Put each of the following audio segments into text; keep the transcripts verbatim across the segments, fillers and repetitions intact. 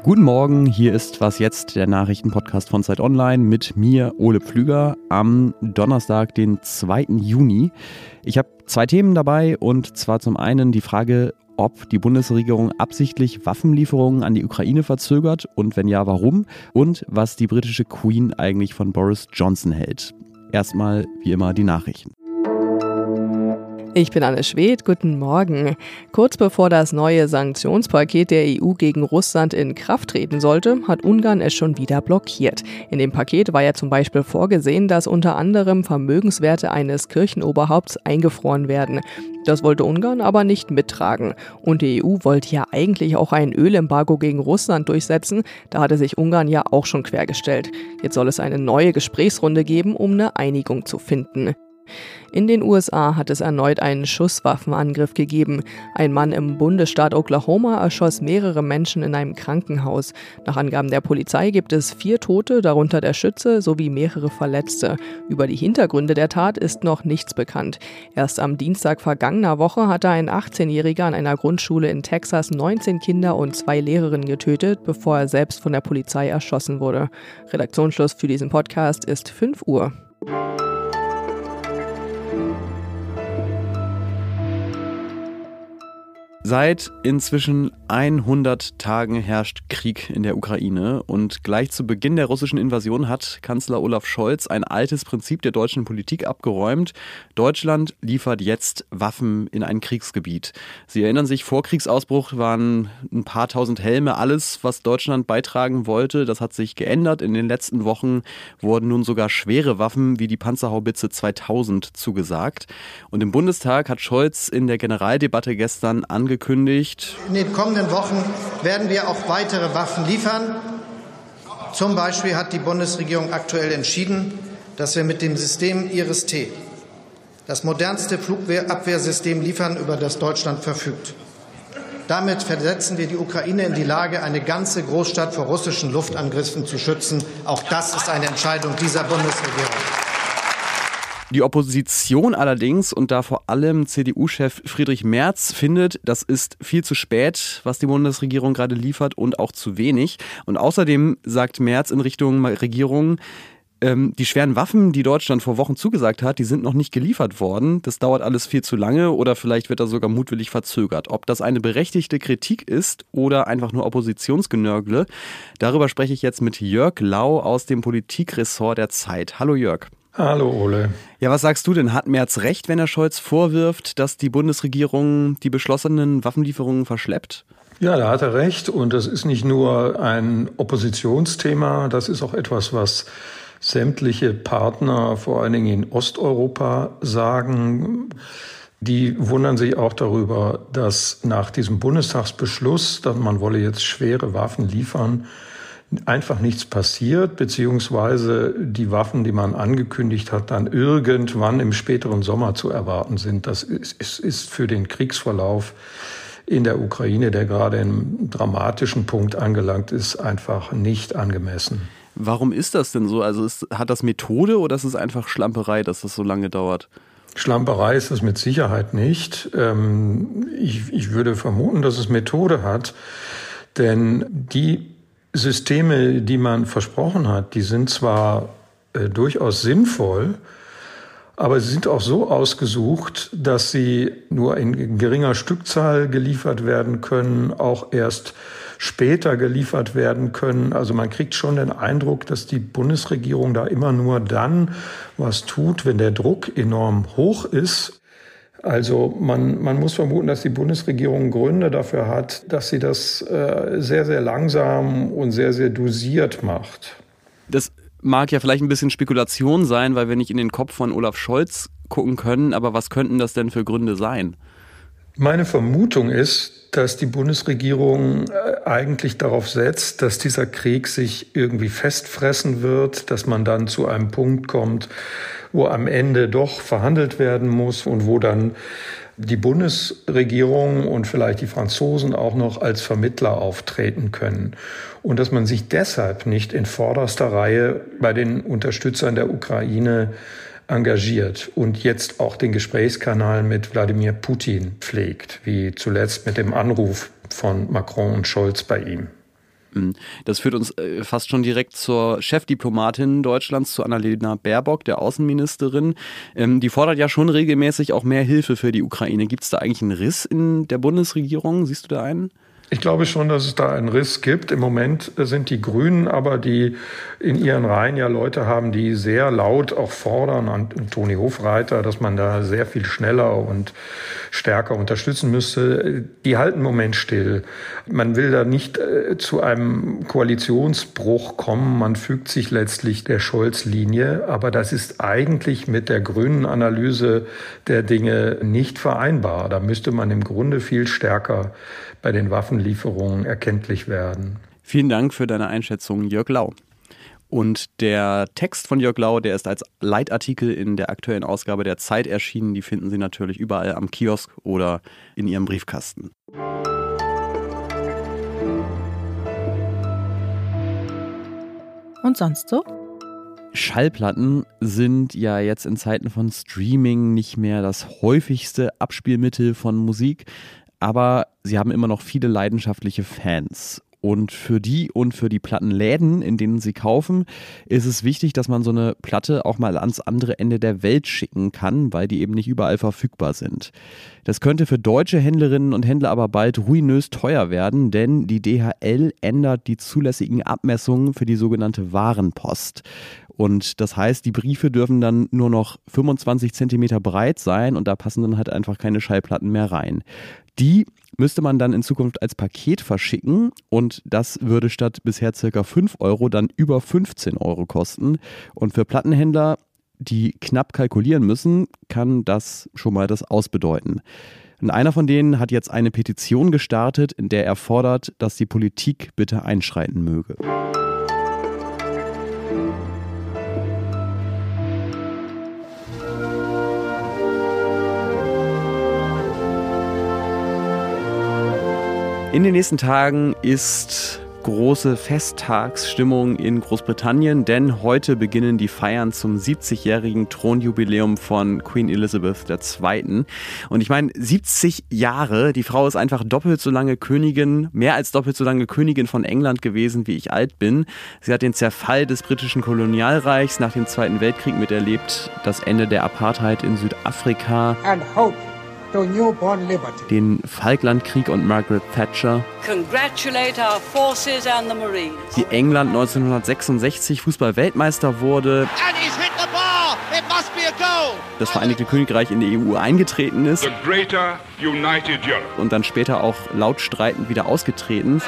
Guten Morgen, hier ist Was jetzt, der Nachrichtenpodcast von Zeit Online mit mir, Ole Pflüger, am Donnerstag, den zweiten Juni. Ich habe zwei Themen dabei und zwar zum einen die Frage, ob die Bundesregierung absichtlich Waffenlieferungen an die Ukraine verzögert und wenn ja, warum, und was die britische Queen eigentlich von Boris Johnson hält. Erstmal wie immer die Nachrichten. Ich bin Anne Schwedt, guten Morgen. Kurz bevor das neue Sanktionspaket der E U gegen Russland in Kraft treten sollte, hat Ungarn es schon wieder blockiert. In dem Paket war ja zum Beispiel vorgesehen, dass unter anderem Vermögenswerte eines Kirchenoberhaupts eingefroren werden. Das wollte Ungarn aber nicht mittragen. Und die E U wollte ja eigentlich auch ein Ölembargo gegen Russland durchsetzen. Da hatte sich Ungarn ja auch schon quergestellt. Jetzt soll es eine neue Gesprächsrunde geben, um eine Einigung zu finden. In den U S A hat es erneut einen Schusswaffenangriff gegeben. Ein Mann im Bundesstaat Oklahoma erschoss mehrere Menschen in einem Krankenhaus. Nach Angaben der Polizei gibt es vier Tote, darunter der Schütze, sowie mehrere Verletzte. Über die Hintergründe der Tat ist noch nichts bekannt. Erst am Dienstag vergangener Woche hatte ein achtzehnjähriger an einer Grundschule in Texas neunzehn Kinder und zwei Lehrerinnen getötet, bevor er selbst von der Polizei erschossen wurde. Redaktionsschluss für diesen Podcast ist fünf Uhr. Seit inzwischen hundert Tagen herrscht Krieg in der Ukraine und gleich zu Beginn der russischen Invasion hat Kanzler Olaf Scholz ein altes Prinzip der deutschen Politik abgeräumt. Deutschland liefert jetzt Waffen in ein Kriegsgebiet. Sie erinnern sich, vor Kriegsausbruch waren ein paar tausend Helme alles, was Deutschland beitragen wollte. Das hat sich geändert. In den letzten Wochen wurden nun sogar schwere Waffen wie die Panzerhaubitze zweitausend zugesagt. Und im Bundestag hat Scholz in der Generaldebatte gestern angekündigt, In den kommenden Wochen werden wir auch weitere Waffen liefern. Zum Beispiel hat die Bundesregierung aktuell entschieden, dass wir mit dem System Iris-T das modernste Flugabwehrsystem liefern, über das Deutschland verfügt. Damit versetzen wir die Ukraine in die Lage, eine ganze Großstadt vor russischen Luftangriffen zu schützen. Auch das ist eine Entscheidung dieser Bundesregierung. Die Opposition allerdings und da vor allem C D U-Chef Friedrich Merz findet, das ist viel zu spät, was die Bundesregierung gerade liefert und auch zu wenig. Und außerdem sagt Merz in Richtung Regierung, ähm, die schweren Waffen, die Deutschland vor Wochen zugesagt hat, die sind noch nicht geliefert worden. Das dauert alles viel zu lange oder vielleicht wird das sogar mutwillig verzögert. Ob das eine berechtigte Kritik ist oder einfach nur Oppositionsgenörgle, darüber spreche ich jetzt mit Jörg Lau aus dem Politikressort der Zeit. Hallo Jörg. Hallo Ole. Ja, was sagst du denn? Hat Merz recht, wenn er Scholz vorwirft, dass die Bundesregierung die beschlossenen Waffenlieferungen verschleppt? Ja, da hat er recht. Und das ist nicht nur ein Oppositionsthema, das ist auch etwas, was sämtliche Partner, vor allen Dingen in Osteuropa, sagen. Die wundern sich auch darüber, dass nach diesem Bundestagsbeschluss, dass man wolle jetzt schwere Waffen liefern, einfach nichts passiert, beziehungsweise die Waffen, die man angekündigt hat, dann irgendwann im späteren Sommer zu erwarten sind. Das ist, ist, ist für den Kriegsverlauf in der Ukraine, der gerade im dramatischen Punkt angelangt ist, einfach nicht angemessen. Warum ist das denn so? Also ist, hat das Methode oder ist es einfach Schlamperei, dass das so lange dauert? Schlamperei ist es mit Sicherheit nicht. Ich, ich würde vermuten, dass es Methode hat, denn die Systeme, die man versprochen hat, die sind zwar äh, durchaus sinnvoll, aber sie sind auch so ausgesucht, dass sie nur in geringer Stückzahl geliefert werden können, auch erst später geliefert werden können. Also man kriegt schon den Eindruck, dass die Bundesregierung da immer nur dann was tut, wenn der Druck enorm hoch ist. Also man, man muss vermuten, dass die Bundesregierung Gründe dafür hat, dass sie das äh, sehr, sehr langsam und sehr, sehr dosiert macht. Das mag ja vielleicht ein bisschen Spekulation sein, weil wir nicht in den Kopf von Olaf Scholz gucken können. Aber was könnten das denn für Gründe sein? Meine Vermutung ist, dass die Bundesregierung eigentlich darauf setzt, dass dieser Krieg sich irgendwie festfressen wird, dass man dann zu einem Punkt kommt, wo am Ende doch verhandelt werden muss und wo dann die Bundesregierung und vielleicht die Franzosen auch noch als Vermittler auftreten können. Und dass man sich deshalb nicht in vorderster Reihe bei den Unterstützern der Ukraine engagiert und jetzt auch den Gesprächskanal mit Wladimir Putin pflegt, wie zuletzt mit dem Anruf von Macron und Scholz bei ihm. Das führt uns fast schon direkt zur Chefdiplomatin Deutschlands, zu Annalena Baerbock, der Außenministerin. Die fordert ja schon regelmäßig auch mehr Hilfe für die Ukraine. Gibt es da eigentlich einen Riss in der Bundesregierung? Siehst du da einen? Ich glaube schon, dass es da einen Riss gibt. Im Moment sind die Grünen aber, die in ihren Reihen ja Leute haben, die sehr laut auch fordern, an Toni Hofreiter, dass man da sehr viel schneller und stärker unterstützen müsste. Die halten im Moment still. Man will da nicht äh, zu einem Koalitionsbruch kommen. Man fügt sich letztlich der Scholz-Linie. Aber das ist eigentlich mit der grünen Analyse der Dinge nicht vereinbar. Da müsste man im Grunde viel stärker bei den Waffenlieferungen erkenntlich werden. Vielen Dank für deine Einschätzung, Jörg Lau. Und der Text von Jörg Lau, der ist als Leitartikel in der aktuellen Ausgabe der Zeit erschienen. Die finden Sie natürlich überall am Kiosk oder in Ihrem Briefkasten. Und sonst so? Schallplatten sind ja jetzt in Zeiten von Streaming nicht mehr das häufigste Abspielmittel von Musik. Aber sie haben immer noch viele leidenschaftliche Fans. Und für die und für die Plattenläden, in denen sie kaufen, ist es wichtig, dass man so eine Platte auch mal ans andere Ende der Welt schicken kann, weil die eben nicht überall verfügbar sind. Das könnte für deutsche Händlerinnen und Händler aber bald ruinös teuer werden, denn die D H L ändert die zulässigen Abmessungen für die sogenannte Warenpost. Und das heißt, die Briefe dürfen dann nur noch fünfundzwanzig Zentimeter breit sein und da passen dann halt einfach keine Schallplatten mehr rein. Die müsste man dann in Zukunft als Paket verschicken und das würde statt bisher circa fünf Euro dann über fünfzehn Euro kosten. Und für Plattenhändler, die knapp kalkulieren müssen, kann das schon mal das Ausbedeuten. Und einer von denen hat jetzt eine Petition gestartet, in der er fordert, dass die Politik bitte einschreiten möge. In den nächsten Tagen ist große Festtagsstimmung in Großbritannien, denn heute beginnen die Feiern zum siebzigjährigen Thronjubiläum von Queen Elizabeth der Zweiten. Und ich meine, siebzig Jahre, die Frau ist einfach doppelt so lange Königin, mehr als doppelt so lange Königin von England gewesen, wie ich alt bin. Sie hat den Zerfall des britischen Kolonialreichs nach dem Zweiten Weltkrieg miterlebt, das Ende der Apartheid in Südafrika, and hope to newborn liberty. Den Falklandkrieg und Margaret Thatcher, Congratulate our forces and the Marines. Die England neunzehnhundertsechsundsechzig Fußball-Weltmeister wurde, And he's hit the bar. It must be a goal. das Vereinigte Königreich in die E U eingetreten ist The Greater United Europe. und dann später auch laut streitend wieder ausgetreten.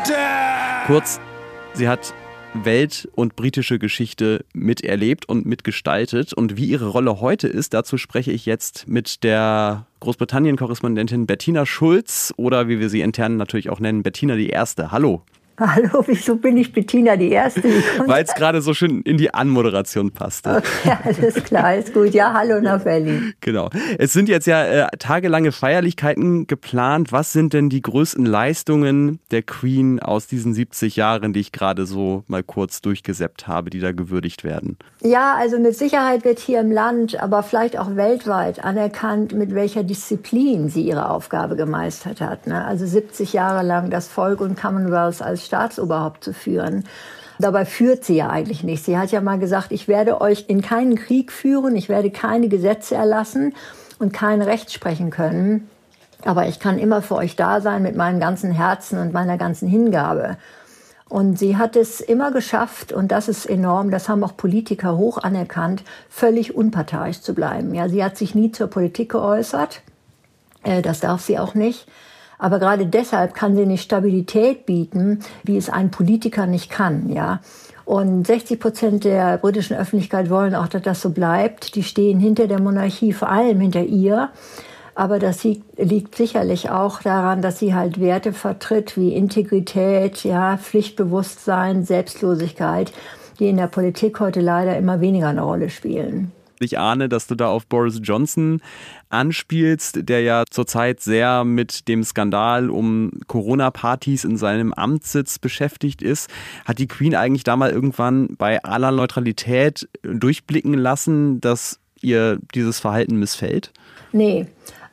Kurz, sie hat Welt- und britische Geschichte miterlebt und mitgestaltet. Und wie ihre Rolle heute ist, dazu spreche ich jetzt mit der Großbritannien-Korrespondentin Bettina Schulz oder wie wir sie intern natürlich auch nennen, Bettina die Erste. Hallo. Hallo, wieso bin ich Bettina die Erste? Weil es gerade so schön in die Anmoderation passte. Okay, alles klar, ist gut. Ja, hallo nach Berlin. Genau. Es sind jetzt ja äh, tagelange Feierlichkeiten geplant. Was sind denn die größten Leistungen der Queen aus diesen siebzig Jahren, die ich gerade so mal kurz durchgesäppt habe, die da gewürdigt werden? Ja, also mit Sicherheit wird hier im Land, aber vielleicht auch weltweit anerkannt, mit welcher Disziplin sie ihre Aufgabe gemeistert hat. Ne? Also siebzig Jahre lang das Volk und Commonwealth als Staatsoberhaupt zu führen. Dabei führt sie ja eigentlich nicht. Sie hat ja mal gesagt, ich werde euch in keinen Krieg führen, ich werde keine Gesetze erlassen und kein Recht sprechen können. Aber ich kann immer für euch da sein mit meinem ganzen Herzen und meiner ganzen Hingabe. Und sie hat es immer geschafft, und das ist enorm, das haben auch Politiker hoch anerkannt, völlig unparteiisch zu bleiben. Ja, sie hat sich nie zur Politik geäußert. Das darf sie auch nicht. Aber gerade deshalb kann sie eine Stabilität bieten, wie es ein Politiker nicht kann, ja. Und sechzig Prozent der britischen Öffentlichkeit wollen auch, dass das so bleibt. Die stehen hinter der Monarchie, vor allem hinter ihr. Aber das liegt sicherlich auch daran, dass sie halt Werte vertritt wie Integrität, ja, Pflichtbewusstsein, Selbstlosigkeit, die in der Politik heute leider immer weniger eine Rolle spielen. Ich ahne, dass du da auf Boris Johnson anspielst, der ja zurzeit sehr mit dem Skandal um Corona-Partys in seinem Amtssitz beschäftigt ist. Hat die Queen eigentlich da mal irgendwann bei aller Neutralität durchblicken lassen, dass ihr dieses Verhalten missfällt? Nee.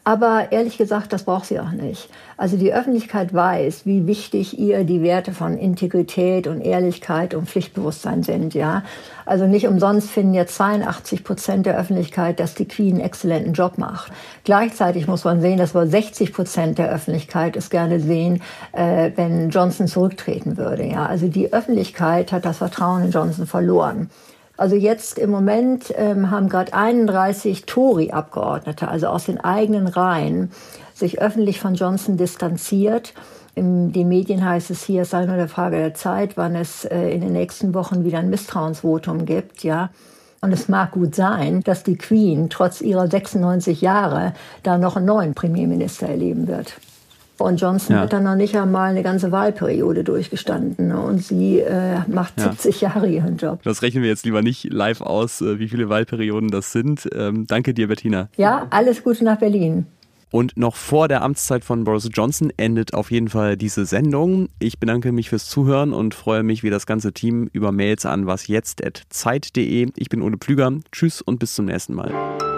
Aber ehrlich gesagt, das braucht sie auch nicht. Also die Öffentlichkeit weiß, wie wichtig ihr die Werte von Integrität und Ehrlichkeit und Pflichtbewusstsein sind. Ja, also nicht umsonst finden jetzt zweiundachtzig Prozent der Öffentlichkeit, dass die Queen einen exzellenten Job macht. Gleichzeitig muss man sehen, dass wohl sechzig Prozent der Öffentlichkeit es gerne sehen, äh, wenn Johnson zurücktreten würde. Ja, also die Öffentlichkeit hat das Vertrauen in Johnson verloren. Also jetzt im Moment ähm, haben gerade einunddreißig Tory-Abgeordnete, also aus den eigenen Reihen, sich öffentlich von Johnson distanziert. In den Medien heißt es hier, es sei nur eine Frage der Zeit, wann es äh, in den nächsten Wochen wieder ein Misstrauensvotum gibt, ja. Und es mag gut sein, dass die Queen trotz ihrer sechsundneunzig Jahre da noch einen neuen Premierminister erleben wird. Und Johnson ja. hat dann noch nicht einmal eine ganze Wahlperiode durchgestanden. Ne? Und sie äh, macht ja. siebzig Jahre ihren Job. Das rechnen wir jetzt lieber nicht live aus, wie viele Wahlperioden das sind. Ähm, danke dir, Bettina. Ja, alles Gute nach Berlin. Und noch vor der Amtszeit von Boris Johnson endet auf jeden Fall diese Sendung. Ich bedanke mich fürs Zuhören und freue mich wie das ganze Team über Mails an wasjetzt at zeit punkt de. Ich bin Ole Pflüger. Tschüss und bis zum nächsten Mal.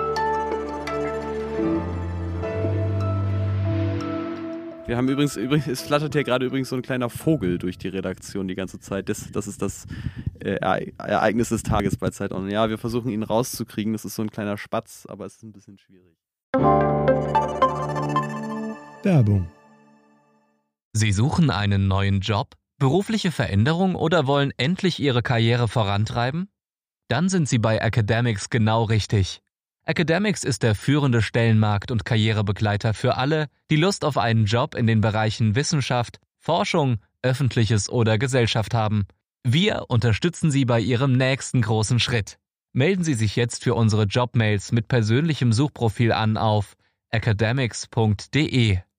Wir haben übrigens, übrigens, es flattert hier gerade übrigens so ein kleiner Vogel durch die Redaktion die ganze Zeit. Das, das ist das äh, Ereignis des Tages bei Zeit Online. Ja, wir versuchen ihn rauszukriegen. Das ist so ein kleiner Spatz, aber es ist ein bisschen schwierig. Werbung. Sie suchen einen neuen Job, berufliche Veränderung oder wollen endlich Ihre Karriere vorantreiben? Dann sind Sie bei Academics genau richtig. Academics ist der führende Stellenmarkt- und Karrierebegleiter für alle, die Lust auf einen Job in den Bereichen Wissenschaft, Forschung, Öffentliches oder Gesellschaft haben. Wir unterstützen Sie bei Ihrem nächsten großen Schritt. Melden Sie sich jetzt für unsere Jobmails mit persönlichem Suchprofil an auf academics punkt de.